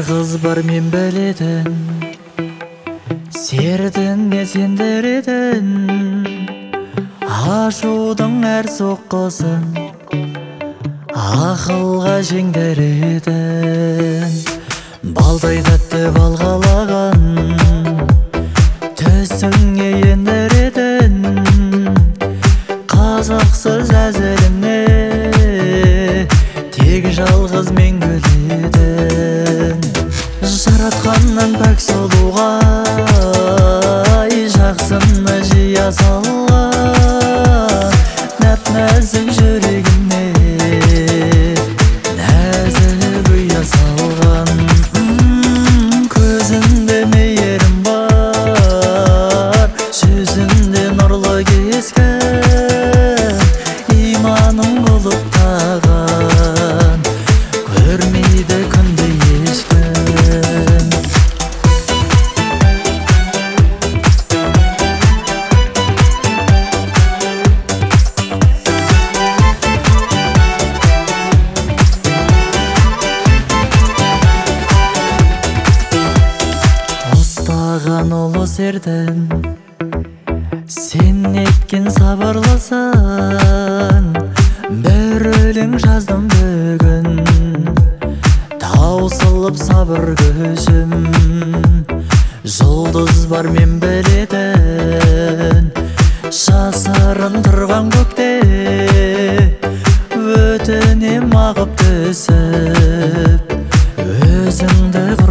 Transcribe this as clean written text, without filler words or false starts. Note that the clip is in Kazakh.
қыз бар мен білетін, сердіңе сендіретін, ашудың әр соққысын ақылға жеңдіретін. Балдай тәтті балғалаған түсіңе ендіретін, қазықсыз әзіліне тек жалғыз мен күлетін. Жаратқаннан пәк сұлуға жақсыны жия салған, нәп-нәзік жүрегіме нәзік ұя салған. Көзінде мейірім бар, жүзінде нұрлы кескін, иманым құлыптаған, көрмейді күнде ешкім. Ұстаған ұлы сердің сен еткен сабырлысың, бір өлең жаздым бүгін, таусылып сабыр күшім. Жұлдыз бар мен білетін, жасырын тұрған көкте, өтінем ағып түсіп, өзіңді